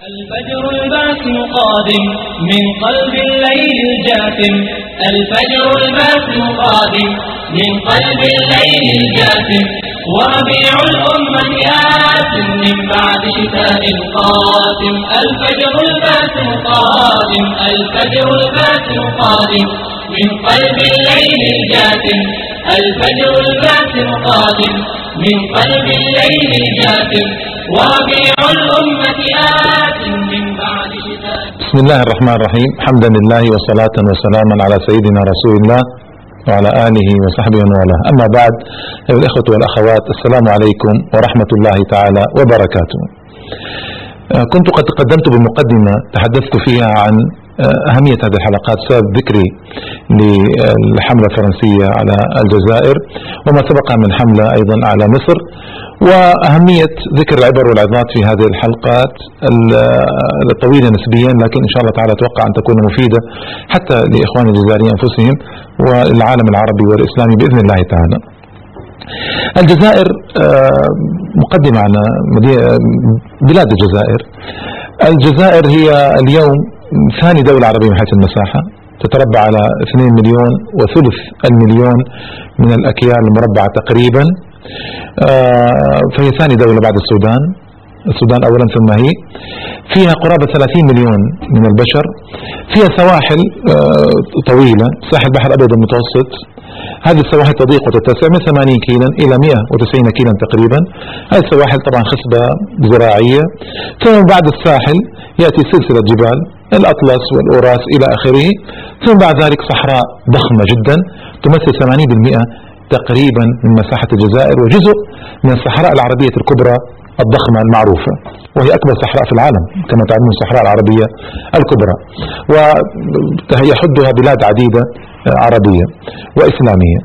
الفجر الباسم قادم من قلب الليل الجاثم. الفجر الباسم قادم من قلب الليل الجاثم. وربيع الأمة آت من بعد شتاء قادم. الفجر الباسم قادم. الفجر الباسم قادم من قلب الليل الجاثم. الفجر الباسم قادم من قلب الليل الجاثم. وربيع الأمة آت من بعد شتاء. بسم الله الرحمن الرحيم. حمدا لله وصلاة وسلاما على سيدنا رسول الله وعلى آله وصحبه ومن والاه. أما بعد، أيها الإخوة والأخوات، السلام عليكم ورحمة الله تعالى وبركاته. كنت قد تقدمت بمقدمة تحدثت فيها عن أهمية هذه الحلقات سبب ذكري للحملة الفرنسية على الجزائر وما سبقها من حملة أيضا على مصر، وأهمية ذكر العبر والعظات في هذه الحلقات الطويلة نسبيا، لكن إن شاء الله تعالى أتوقع أن تكون مفيدة حتى لإخوان الجزائريين أنفسهم والعالم العربي والإسلامي بإذن الله تعالى. الجزائر مقدمة عن بلاد الجزائر. الجزائر هي اليوم ثاني دولة عربية من حيث المساحة، تتربع على 2.3 مليون من الأكيال المربعة تقريبا، فهي ثاني دولة بعد السودان. السودان أولا ثم هي. فيها قرابة 30 مليون من البشر. فيها سواحل طويلة، ساحل البحر الأبيض المتوسط. هذه السواحل تضيق وتتسع من 80 كيلا إلى 190 كيلا تقريبا. هذه السواحل طبعا خصبة زراعية. ثم بعد الساحل يأتي سلسلة جبال الأطلس والأوراس إلى آخره. ثم بعد ذلك صحراء ضخمة جدا تمثل 80% تقريبا من مساحة الجزائر، وجزء من الصحراء العربية الكبرى الضخمة المعروفة، وهي أكبر صحراء في العالم كما تعلمون، الصحراء العربية الكبرى، ويحدها بلاد عديدة عربية وإسلامية.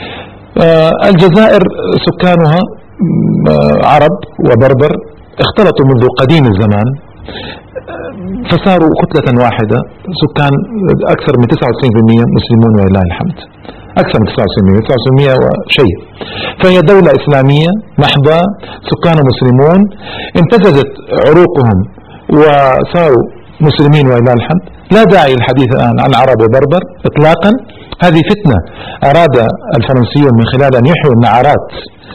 الجزائر سكانها عرب وبربر اختلطوا منذ قديم الزمان فصاروا كتلة واحدة، سكان أكثر من 99% مسلمون ولله الحمد، أكثر من 99% وشيء. فهي دولة إسلامية محضة، سكان مسلمون، امتزجت عروقهم وصاروا مسلمين ولله الحمد. لا داعي للحديث الآن عن عرب وبربر إطلاقا. هذه فتنة أراد الفرنسيون من خلال أن يحيوا النعرات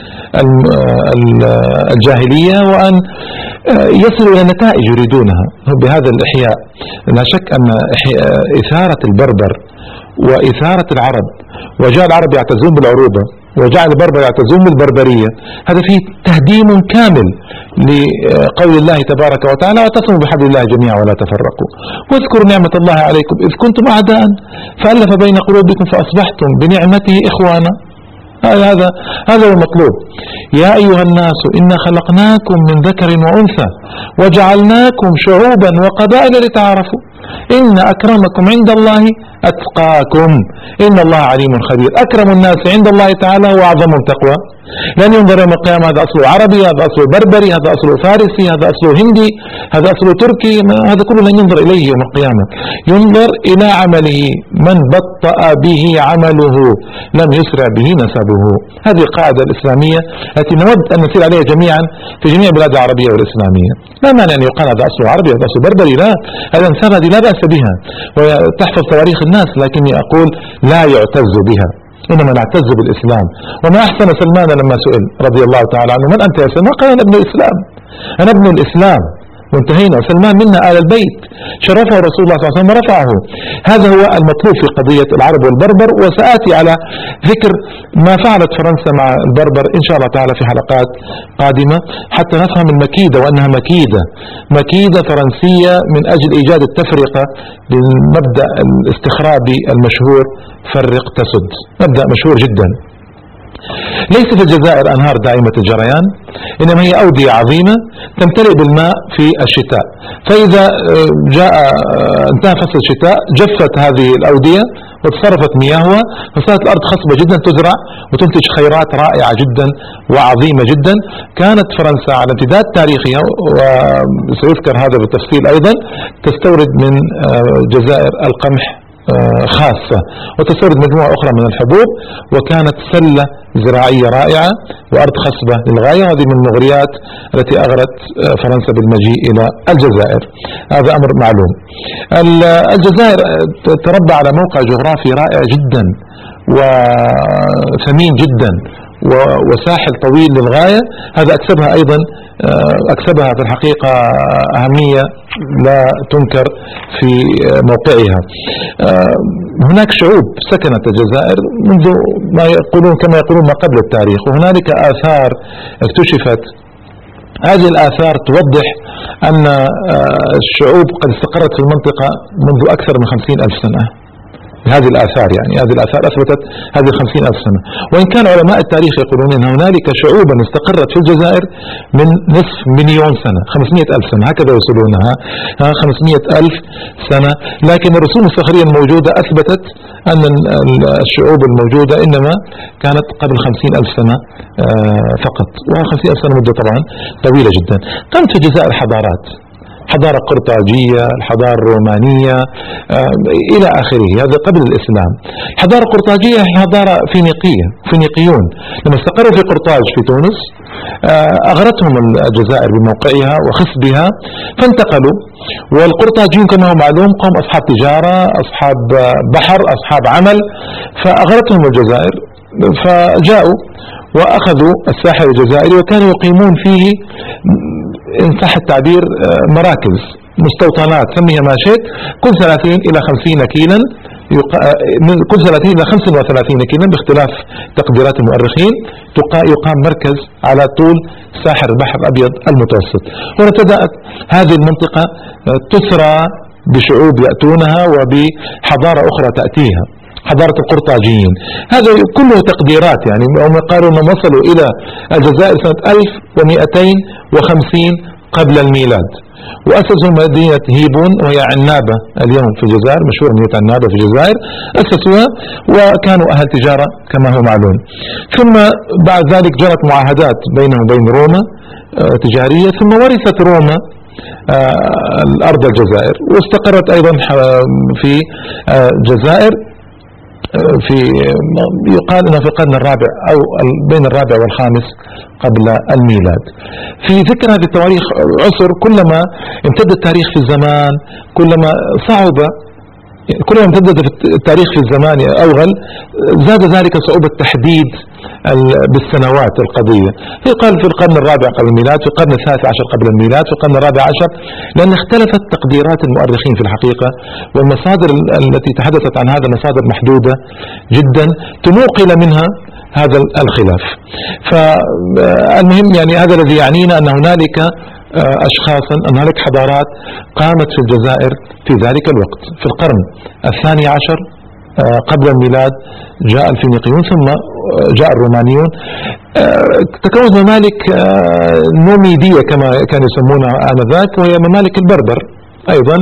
الجاهلية وأن يصلوا إلى نتائج يريدونها بهذا الإحياء. لا شك أن إثارة البربر وإثارة العرب، وجاء العرب يعتزون بالعروبة وجعل البربر يعتزون بالبربرية، هذا فيه تهديم كامل لقول الله تبارك وتعالى: واعتصموا بحبل الله جميعا ولا تفرقوا واذكروا نعمة الله عليكم إذ كنتم أعداء فألف بين قلوبكم فأصبحتم بنعمته إخوانا. هذا هو المطلوب. يا أيها الناس إنا خلقناكم من ذكر وأنثى وجعلناكم شعوبا وقبائل لتعارفوا إن أكرمكم عند الله أتقاكم إن الله عليم خبير. أكرم الناس عند الله تعالى هو أعظمهم تقوى، لأن ينظر يوم القيامة هذا أصله عربي، هذا أصله بربري، هذا أصله فارسي، هذا أصله هندي، هذا أصله تركي، هذا كله لن ينظر إليه يوم القيامة. ينظر إلى عمله، من بطأ به عمله لم يسرع به نسبه. هذه القاعدة الإسلامية التي نود أن نسير عليها جميعا في جميع البلاد العربية والإسلامية. لا مانع أن يقال هذا أصله عربي هذا أصله بربري، لا، هذا إنسان هذه لا بأس بها وتحفظ تواريخ الناس، لكني أقول لا يعتز بها، إنما نعتز بالإسلام. وما أحسن سلمان لما سئل رضي الله تعالى عنه: من أنت يا سلمان؟ قال: أنا ابن الإسلام، أنا ابن الإسلام، وانتهينا. وسلمان منا آل البيت، شرفه رسول الله صلى الله عليه وسلم ورفعه. هذا هو المطلوب في قضية العرب والبربر، وسآتي على ذكر ما فعلت فرنسا مع البربر إن شاء الله تعالى في حلقات قادمة حتى نفهم المكيدة، وأنها مكيدة فرنسية من أجل إيجاد التفرقة بالمبدأ الاستخرابي المشهور: فرق تسد، مبدأ مشهور جدا. ليس في الجزائر أنهار دائمة الجريان، إنما هي أودية عظيمة تمتلئ بالماء في الشتاء، فإذا انتهى فصل الشتاء جفت هذه الأودية وتصرفت مياهها، فصارت الأرض خصبة جدا تزرع وتنتج خيرات رائعة جدا وعظيمة جدا. كانت فرنسا على امتداد تاريخها، وسيذكر هذا بالتفصيل أيضا، تستورد من الجزائر القمح خاصة، وتستورد مجموعة أخرى من الحبوب، وكانت سلة زراعية رائعة وأرض خصبة للغاية. هذه من المغريات التي أغرت فرنسا بالمجيء إلى الجزائر، هذا أمر معلوم. الجزائر تربى على موقع جغرافي رائع جدا وثمين جدا وساحل طويل للغاية. هذا أكسبها في الحقيقة أهمية لا تنكر في موقعها. هناك شعوب سكنت الجزائر منذ ما يقولون كما يقولون ما قبل التاريخ، وهنالك آثار اكتشفت. هذه الآثار توضح أن الشعوب قد استقرت في المنطقة منذ أكثر من 50,000 سنة. هذه الآثار هذه الآثار أثبتت هذه 50,000 سنة. وإن كان علماء التاريخ يقولون أن هنالك شعوبا استقرت في الجزائر من نصف مليون سنة، 500,000 سنة، هكذا يوصلونها 500,000 سنة. لكن الرسوم الصخرية الموجودة أثبتت أن الشعوب الموجودة إنما كانت قبل 50,000 سنة فقط، و50,000 سنة مدة طبعا طويلة جدا. قامت في الجزائر حضارات، حضارة قرطاجية، الحضارة الرومانية إلى آخره، هذا قبل الإسلام. الحضارة القرطاجية حضارة فينيقيون لما استقروا في قرطاج في تونس أغرتهم الجزائر بموقعها وخصبها فانتقلوا. والقرطاجيون كما هو معلوم قوم أصحاب تجارة، أصحاب بحر، أصحاب عمل، فأغرتهم الجزائر فجاءوا وأخذوا الساحل الجزائري وكانوا يقيمون فيه إن صح التعبير مراكز، مستوطنات، سميها ما شئت، كل 30 إلى 50 كيلا، كل 30 إلى 35 كيلا باختلاف تقديرات المؤرخين، يقام مركز على طول ساحل البحر الأبيض المتوسط. وابتدأت هذه المنطقة تسرى بشعوب يأتونها وبحضارة أخرى تأتيها، حضارة القرطاجيين. هذا كله تقديرات، هم قالوا أنهم وصلوا إلى الجزائر سنة 1250 قبل الميلاد، وأسسوا مدينة هيبون وهي عنابة اليوم في الجزائر، مشهورة مدينة عنابة في الجزائر، أسسوها وكانوا أهل تجارة كما هو معلوم. ثم بعد ذلك جرت معاهدات بينهم وبين روما تجارية، ثم ورثت روما الأرض الجزائر واستقرت أيضا في الجزائر يقال أنه في القرن الرابع أو بين الرابع والخامس قبل الميلاد. في ذكر هذه التواريخ عصر، كلما امتد التاريخ في الزمان كلما صعب، كلما امتد التاريخ في الزمان أوغل، زاد ذلك صعوبة تحديد بالسنوات القضية. يقال في القرن الرابع قبل الميلاد، في القرن الثالث عشر قبل الميلاد، في القرن الرابع عشر، لأن اختلفت تقديرات المؤرخين في الحقيقة، والمصادر التي تحدثت عن هذا مصادر محدودة جدا تنوقل منها هذا الخلاف. فالمهم هذا الذي يعنينا أن هنالك أشخاصا، أن هنالك حضارات قامت في الجزائر في ذلك الوقت. في القرن الثاني عشر قبل الميلاد جاء الفينيقيون، ثم جاء الرومانيون. تكونت ممالك نوميدية كما كانوا يسمونها آنذاك، وهي ممالك البربر أيضا،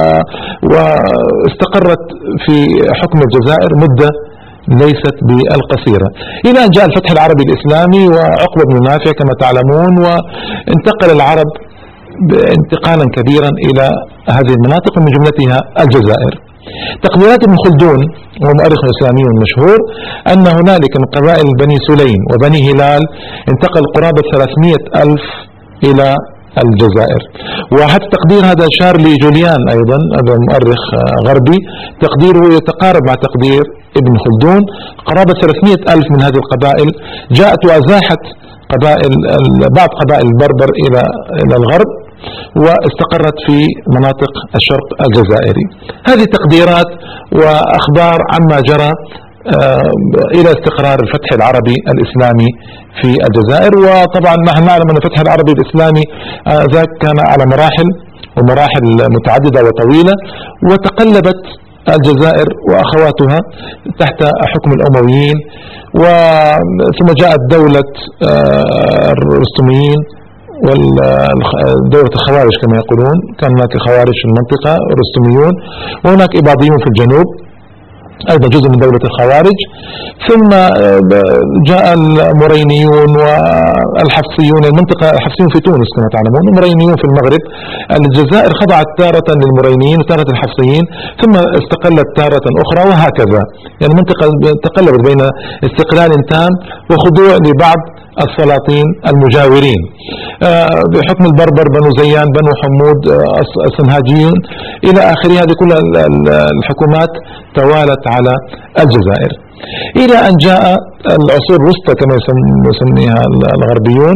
واستقرت في حكم الجزائر مدة ليست بالقصيرة، إلى أن جاء الفتح العربي الإسلامي وعقبة بن نافع كما تعلمون، وانتقل العرب انتقالا كبيرا إلى هذه المناطق من جملتها الجزائر. تقديرات ابن خلدون ومؤرخ إسلامي مشهور أن هنالك من قبائل بني سليم وبني هلال انتقل قرابة 300,000 إلى الجزائر. وحتى تقدير هذا شارلي جوليان أيضا، هذا مؤرخ غربي، تقديره يتقارب مع تقدير ابن خلدون. قرابة 300,000 من هذه القبائل جاءت وأزاحت بعض قبائل البربر إلى الغرب، واستقرت في مناطق الشرق الجزائري. هذه تقديرات وأخبار عما جرى إلى استقرار الفتح العربي الإسلامي في الجزائر. وطبعا نحن نعلم أن الفتح العربي الإسلامي ذاك كان على مراحل متعددة وطويلة، وتقلبت الجزائر وأخواتها تحت حكم الأمويين، ثم جاءت دولة الرستميين ودولة الخوارج كما يقولون. كان هناك خوارج في المنطقة، رستميون، وهناك إباضيون في الجنوب. أيضا جزء من دولة الخوارج. ثم جاء المرينيون والحفصيون، المنطقة الحفصيون في تونس كما تعلمون، المرينيون في المغرب. الجزائر خضعت تارة للمرينيين وتارة الحفصيين، ثم استقلت تارة أخرى، وهكذا. يعني المنطقة تقلبت بين استقلال تام وخضوع لبعض السلاطين المجاورين بحكم البربر، بنو زيان، بنو حمود، السنهاجيون إلى آخره. هذه كل الحكومات توالت على الجزائر إلى أن جاء العصور الوسطى كما يسميها الغربيون،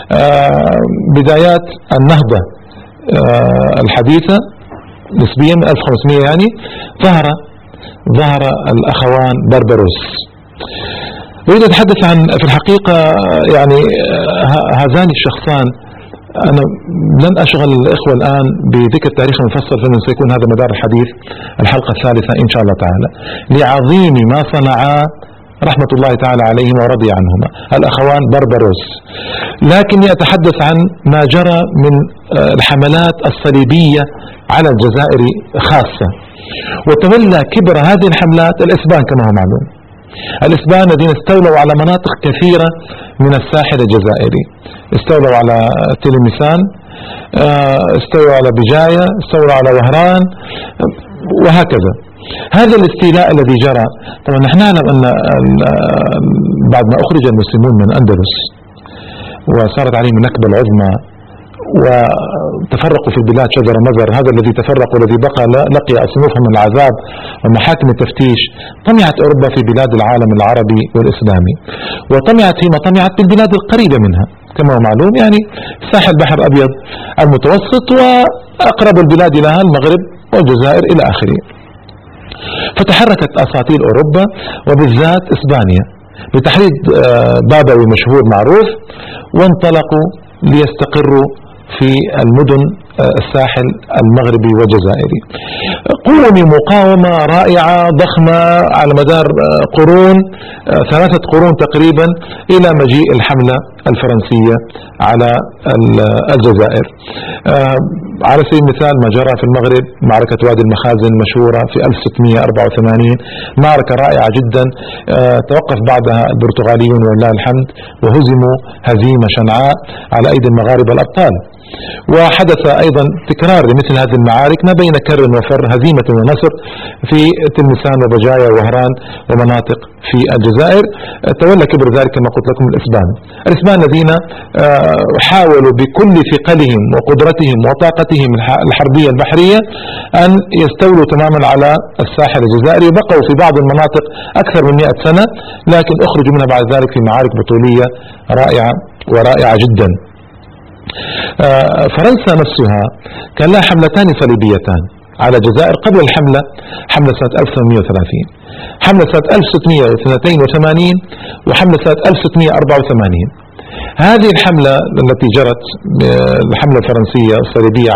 بدايات النهضة الحديثة نسبيا من 1500. يعني ظهر الأخوان بربروس. أريد أتحدث عن في الحقيقة يعني هذان الشخصان. أنا لن أشغل الإخوة الآن بذكر التاريخ المفصل، فإنه سيكون هذا مدار الحديث الحلقة الثالثة إن شاء الله تعالى، لعظيم ما صنعا رحمة الله تعالى عليهما ورضي عنهما الأخوان بربروس. لكني أتحدث عن ما جرى من الحملات الصليبية على الجزائر خاصة. وتولى كبر هذه الحملات الإسبان كما هو معلوم. الإسبان الذين استولوا على مناطق كثيرة من الساحل الجزائري، استولوا على تلمسان، استولوا على بجاية، استولوا على وهران، وهكذا. هذا الاستيلاء الذي جرى، طبعا نحن نعلم أن بعد ما أخرج المسلمون من الأندلس وصارت عليهم النكبة العظمى وتفرقوا في البلاد شجر مزر، هذا الذي تفرق والذي بقى لقي أصنافهم من العذاب ومحاكم التفتيش. طمعت أوروبا في بلاد العالم العربي والإسلامي، وطمعت فيما طمعت بالبلاد القريبة منها كما هو معلوم، يعني ساحل بحر أبيض المتوسط وأقرب البلاد لها المغرب والجزائر إلى آخره. فتحركت أساطيل أوروبا وبالذات إسبانيا لتحريض بابوي مشهور معروف، وانطلقوا ليستقروا في المدن الساحل المغربي والجزائري. قوموا مقاومة رائعة ضخمة على مدار قرون، 3 قرون تقريبا، إلى مجيء الحملة الفرنسية على الجزائر. على سبيل المثال ما جرى في المغرب معركة وادي المخازن المشهورة في 1684، معركة رائعة جدا توقف بعدها البرتغاليون ولله الحمد وهزموا هزيمة شنعاء على أيدي المغاربة الأبطال. وحدث أيضا تكرار لمثل هذه المعارك ما بين كر وفر، هزيمة ونصر في تلمسان وبجاية ووهران ومناطق في الجزائر. تولى كبر ذلك كما قلت لكم الإسبان الذين حاولوا بكل ثقلهم وقدرتهم وطاقتهم الحربية البحرية أن يستولوا تماما على الساحل الجزائري، وبقوا في بعض المناطق أكثر من 100 سنة، لكن أخرجوا منها بعد ذلك في معارك بطولية رائعة جدا. فرنسا نفسها كان لها حملتان صليبيتان على الجزائر قبل الحملة، حملة سنة 1830، حملة سنة 1682 وحملة سنة 1684. هذه الحملة التي جرت، الحملة الفرنسية الصليبية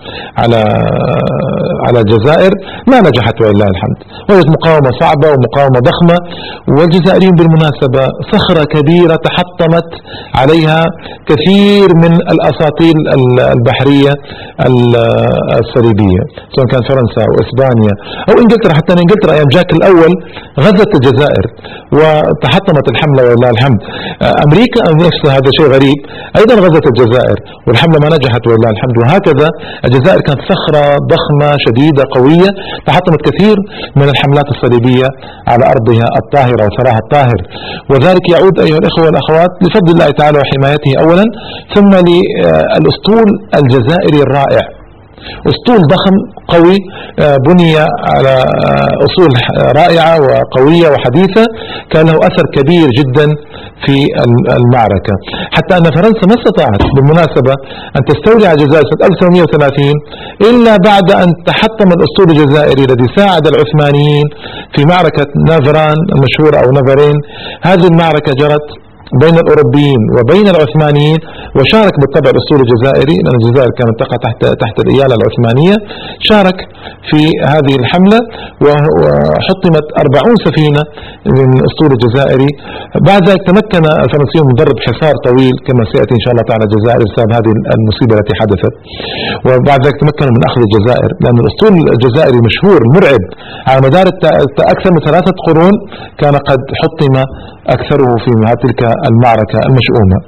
على الجزائر، ما نجحت ولله الحمد، وجدت مقاومة صعبة ومقاومة ضخمة. والجزائريين بالمناسبة صخرة كبيرة تحطمت عليها كثير من الأساطيل البحرية الصليبية، سواء كان فرنسا وإسبانيا أو إنجلترا. حتى أن إنجلترا أيام جاك الأول غزت الجزائر وتحطمت الحملة ولله الحمد. أمريكا نفسها، هذا شيء غريب، أيضا غزت الجزائر والحملة ما نجحت ولله الحمد. وهكذا الجزائر كانت صخرة ضخمة شديدة قوية تحطمت كثير من الحملات الصليبية على أرضها الطاهرة وثراها الطاهر. وذلك يعود أيها الإخوة والأخوات لفضل الله تعالى وحمايته أولا، ثم للأسطول الجزائري الرائع، أسطول ضخم قوي بني على أصول رائعة وقوية وحديثة، كان له أثر كبير جدا في المعركة، حتى أن فرنسا ما استطاعت بالمناسبة أن تستولي على الجزائر سنة 1830 إلا بعد أن تحطم الأسطول الجزائري الذي ساعد العثمانيين في معركة نافران المشهورة أو نافرين. هذه المعركة جرت بين الأوروبيين وبين العثمانيين، وشارك بالطبع الأسطول الجزائري لأن الجزائر كانت تقع تحت الإيالة العثمانية، شارك في هذه الحملة وحطمت 40 سفينة من الأسطول الجزائري. بعد ذلك تمكن الفرنسيون من ضرب حصار طويل كما سيأتي إن شاء الله تعالى الجزائر بسبب هذه المصيبة التي حدثت، وبعد ذلك تمكنوا من أخذ الجزائر، لأن الأسطول الجزائري مشهور مرعب على مدار أكثر من 3 قرون كان قد حطم أكثره في تلك المعركة المشؤومة.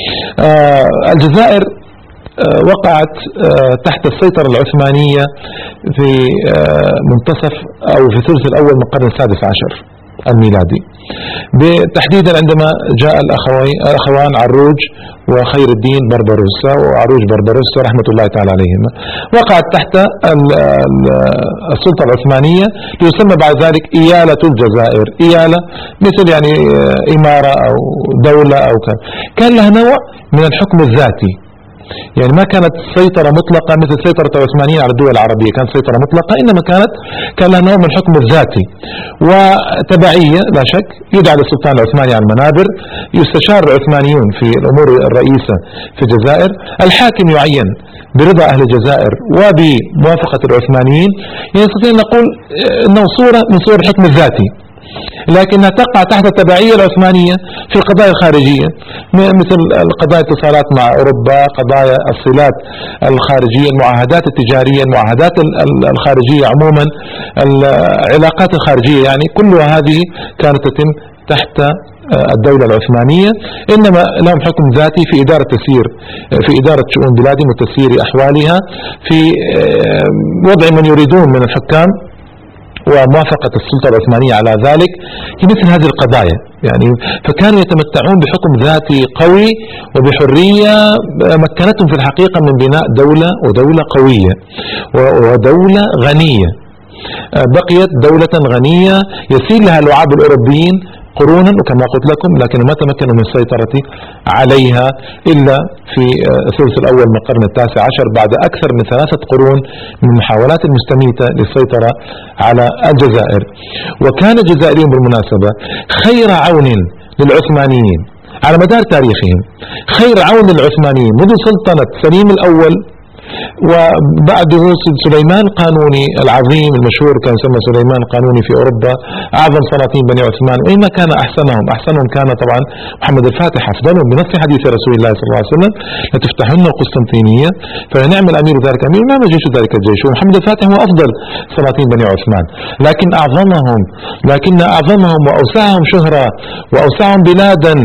الجزائر وقعت تحت السيطرة العثمانية في منتصف أو في الثلث الأول من القرن السادس عشر الميلادي، تحديدا عندما جاء الأخوان عروج وخير الدين بربروسا، وعروج بربروسا رحمة الله تعالى عليهما، وقعت تحت السلطة العثمانية، ليسمى بعد ذلك إيالة الجزائر. إيالة مثل يعني إمارة أو دولة أو كان لها نوع من الحكم الذاتي، يعني ما كانت سيطرة مطلقة مثل سيطرة العثمانيين على الدول العربية، كانت سيطرة مطلقة، إنما كان لها نوع من الحكم الذاتي وتبعية لا شك. يدعى للسلطان العثماني على المنابر، يستشار العثمانيون في الأمور الرئيسة في الجزائر، الحاكم يعين برضا أهل الجزائر وبموافقة العثمانيين. يعني نستطيع أن نقول أنه صورة من صور الحكم الذاتي، لكنها تقع تحت التبعية العثمانية في القضايا الخارجية، مثل القضايا الاتصالات مع أوروبا، قضايا الصلات الخارجية، المعاهدات التجارية، المعاهدات الخارجية عموما، العلاقات الخارجية، يعني كل هذه كانت تتم تحت الدولة العثمانية، إنما لهم حكم ذاتي في إدارة تسيير، في إدارة شؤون بلادهم وتسيير أحوالها، في وضع من يريدون من الحكام وموافقة السلطة العثمانية على ذلك في مثل هذه القضايا. يعني فكانوا يتمتعون بحكم ذاتي قوي وبحرية مكنتهم في الحقيقة من بناء دولة، ودولة قوية ودولة غنية، بقيت دولة غنية يسير لها لعاب الأوروبيين قرونا وكما قلت لكم، لكن ما تمكنوا من السيطرة عليها إلا في الثلث الأول من القرن التاسع عشر، بعد أكثر من 3 قرون من محاولات المستميتة للسيطرة على الجزائر. وكان الجزائريون بالمناسبة خير عون للعثمانيين على مدار تاريخهم، خير عون للعثمانيين منذ سلطنة سليم الأول وبعده سليمان القانوني العظيم المشهور، كان يسمى سليمان القانوني في أوروبا أعظم سلاطين بني عثمان، وإما كان أحسنهم كان طبعا محمد الفاتح أفضلهم بنص حديث رسول الله صلى الله عليه وسلم: لتفتحن القسطنطينية فنعم الأمير ذلك أمير ما جيش ذلك الجيش. ومحمد الفاتح هو أفضل سلاطين بني عثمان، لكن أعظمهم وأوسعهم شهرة وأوسعهم بلادا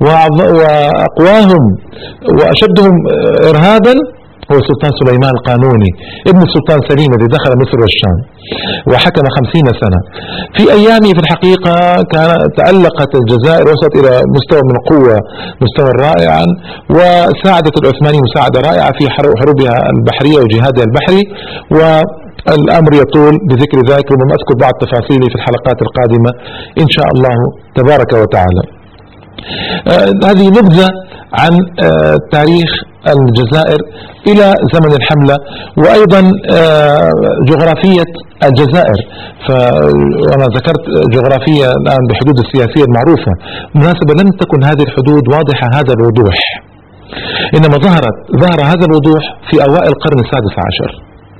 وأقواهم وأشدهم إرهابا هو السلطان سليمان القانوني ابن السلطان سليم الذي دخل مصر والشام وحكم 50 سنة. في أيامه في الحقيقة تألقت الجزائر، وصلت إلى مستوى من القوة، مستوى رائعا، وساعدت العثمانيين مساعدة رائعة في حروبها البحرية وجهادها البحري، والأمر يطول بذكر ذلك، ومن أذكر بعض تفاصيله في الحلقات القادمة إن شاء الله تبارك وتعالى. هذه نبذة عن تاريخ الجزائر إلى زمن الحملة، وأيضا جغرافية الجزائر. وأنا ذكرت جغرافية الآن بحدود السياسية المعروفة، بالمناسبة لم تكن هذه الحدود واضحة هذا الوضوح، إنما ظهر هذا الوضوح في أوائل القرن السادس عشر.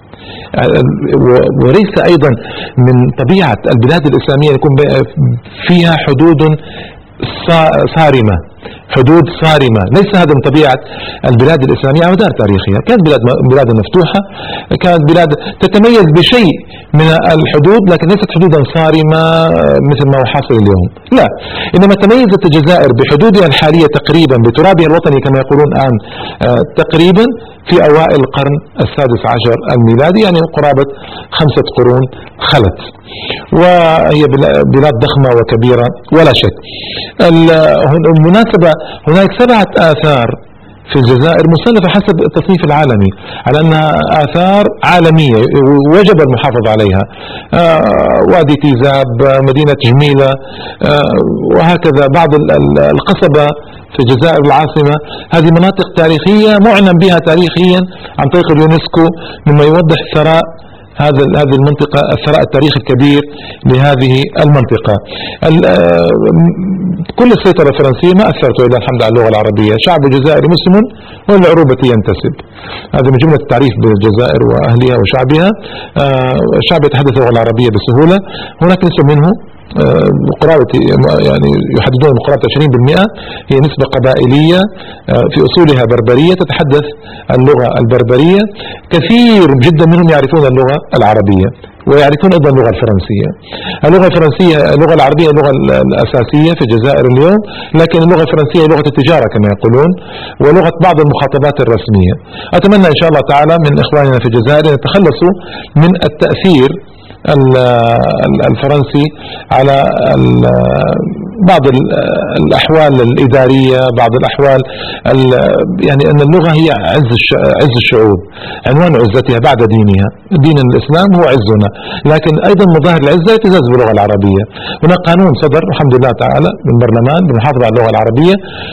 وليس أيضا من طبيعة البلاد الإسلامية يكون فيها حدود صارمة، حدود صارمة، ليس هذا من طبيعة البلاد الإسلامية على مدار تاريخها. كانت بلاد مفتوحة، كانت بلاد تتميز بشيء من الحدود، لكن ليست حدودا صارمة مثل ما هو حاصل اليوم، لا، إنما تميزت الجزائر بحدودها الحالية تقريبا، بترابها الوطني كما يقولون الآن تقريبا في أوائل القرن السادس عشر الميلادي، يعني قرابة 5 قرون خلت، وهي بلاد ضخمة وكبيرة ولا شك. بالمناسبة هناك 7 آثار في الجزائر مصنفة حسب التصنيف العالمي على أنها آثار عالمية وجب المحافظة عليها: وادي تيزاب، مدينة جميلة، وهكذا بعض القصبة في الجزائر العاصمة. هذه مناطق تاريخية معلن بها تاريخيا عن طريق اليونسكو، مما يوضح ثراء هذه المنطقة، الثراء التاريخي الكبير لهذه المنطقة. كل السيطرة الفرنسية ما أثرت إلا الحمد على اللغة العربية. شعب الجزائر مسلم وللعروبة ينتسب. هذا من جملة التعريف بالجزائر وأهلها وشعبها. شعب يتحدث اللغة العربية بسهولة. هناك نسبة منه قرابة يعني يحددون قرابة 20% هي نسبة قبائلية في أصولها بربرية تتحدث اللغة البربرية. كثير جدا منهم يعرفون اللغة العربية ويعرفون أيضا اللغة الفرنسية. اللغة الفرنسية اللغة العربية اللغة الأساسية في الجزائر اليوم، لكن اللغة الفرنسية لغة التجارة كما يقولون ولغة بعض المخاطبات الرسمية. أتمنى إن شاء الله تعالى من إخواننا في الجزائر أن يتخلصوا من التأثير الفرنسي على بعض الأحوال الإدارية، بعض الأحوال يعني أن اللغة هي عز الشعوب، عنوان عزتها بعد دينها. دين الإسلام هو عزنا، لكن أيضا مظاهر العزة يتزاز باللغة العربية. هناك قانون صدر الحمد لله تعالى من البرلمان بالمحافظة على اللغة العربية،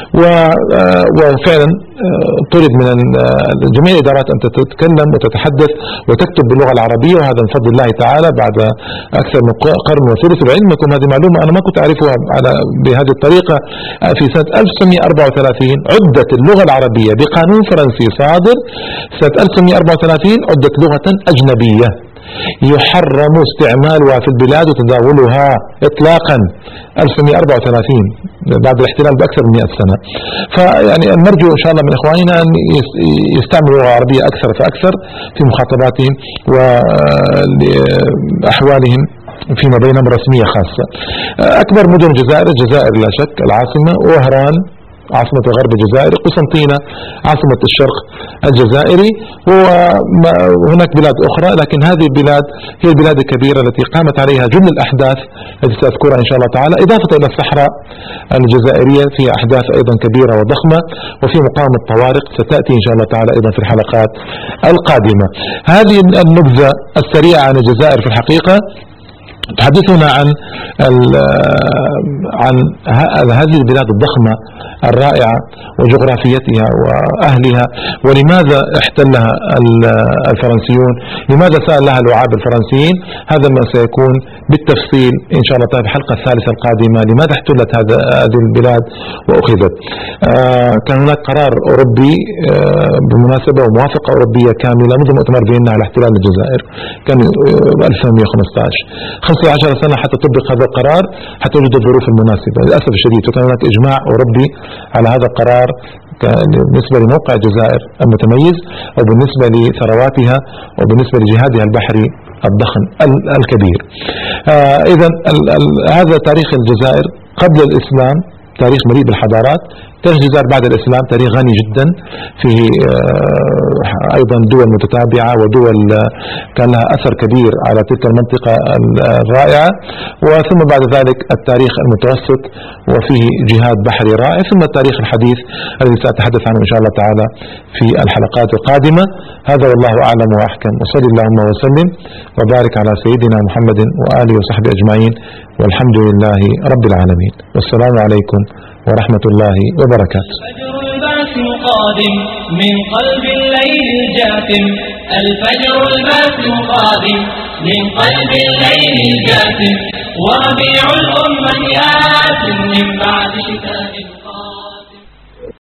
وفعلا طلب من جميع الإدارات أن تتكلم وتتحدث وتكتب باللغة العربية، وهذا من فضل الله تعالى بعد أكثر من قرن وثلث. لعلمكم هذه معلومة أنا ما كنت أعرفها بهذه الطريقة. في سنة 1934 عدت اللغة العربية بقانون فرنسي صادر سنة 1934 عدت لغة أجنبية يحرم استعمالها في البلاد وتداولها إطلاقا. 1934 بعد الاحتلال بأكثر من 100 سنة. فيعني المرجو إن شاء الله من إخواننا أن يستعملوا اللغة العربية أكثر فأكثر في مخاطباتهم وأحوالهم فيما بينهم رسمية خاصة. أكبر مدن الجزائر لا شك العاصمة وهران عاصمة غرب الجزائر، قسنطينة عاصمة الشرق الجزائري، وهناك بلاد أخرى. لكن هذه البلاد هي البلاد الكبيرة التي قامت عليها جل الأحداث التي سأذكرها إن شاء الله تعالى، إضافة إلى الصحراء الجزائرية فيها أحداث أيضا كبيرة وضخمة، وفي مقاومة طوارئ ستأتي إن شاء الله تعالى أيضا في الحلقات القادمة. هذه النبذة السريعة عن الجزائر في الحقيقة تحدثنا عن هذه البلاد الضخمة الرائعة وجغرافيتها وأهلها، ولماذا احتلها الفرنسيون، لماذا سأل لها لعاب الفرنسيين. هذا ما سيكون بالتفصيل إن شاء الله تعالى في الحلقة الثالثة القادمة، لماذا احتلت هذه البلاد وأخذت. كان هناك قرار أوروبي بمناسبة وموافقة أوروبية كاملة منذ مؤتمر فيينا على احتلال الجزائر، كان 1915 15 سنة حتى تطبق هذا القرار، حتى يوجد الظروف المناسبة. للأسف الشديد وكان هناك إجماع أوروبي على هذا القرار بالنسبة لموقع الجزائر المتميز، وبالنسبة لثرواتها، وبالنسبة لجهادها البحري الضخم الكبير. إذن هذا تاريخ الجزائر قبل الإسلام، تاريخ مليء بالحضارات. تاريخ الجزائر بعد الإسلام تاريخ غني جدا، فيه أيضا دول متتابعة ودول كان لها أثر كبير على تلك المنطقة الرائعة. وثم بعد ذلك التاريخ المتوسط وفيه جهاد بحري رائع، ثم التاريخ الحديث الذي سأتحدث عنه إن شاء الله تعالى في الحلقات القادمة. هذا والله أعلم وأحكم، وصلى اللهم وسلم وبارك على سيدنا محمد وآله وصحبه أجمعين، والحمد لله رب العالمين، والسلام عليكم ورحمة الله وبركاته. الفجر الباسم قادم من قلب الليل الجاثم، الفجر الباسم قادم من قلب الليل الجاثم، وربيع الأمة آت من بعد شتاء.